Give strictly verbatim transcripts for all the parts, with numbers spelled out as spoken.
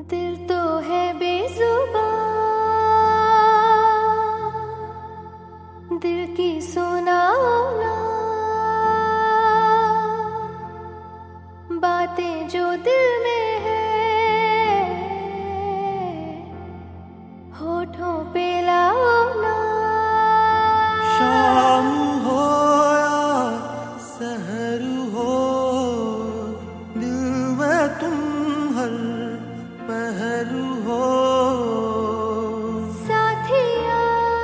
दिल तो है बेजुबान, दिल की सुनाओ ना बातें जो दिल में है, होठों पे लाओ ना। शाम हो या सहर हो, दिल में तुम हर पहर हो। साथिया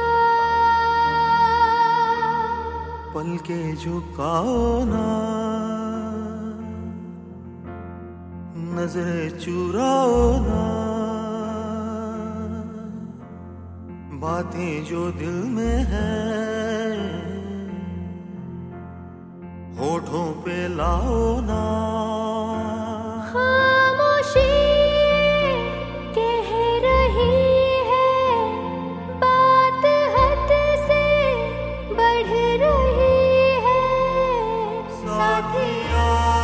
पल के झुकाओ ना, नजरें चुराओ ना बातें जो दिल में है, होठों पे लाओ ना। खामोशी कह रही है, बात हद से बढ़ रही है। साथिया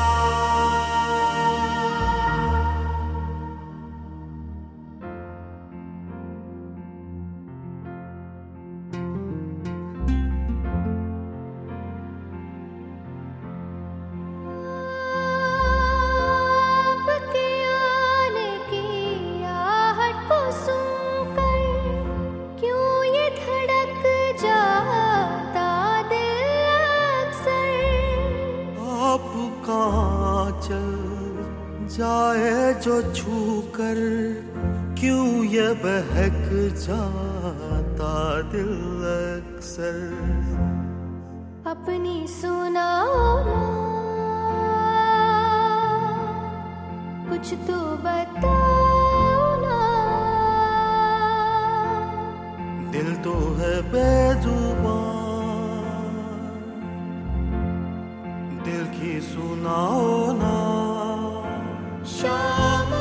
चल जाए जो छू कर, क्यों ये बहक जाता दिल अक्सर। अपनी सुनाओ ना, कुछ तो बताओ ना। दिल तो है बेजुबान, दिल की सुनाओ ना। शाम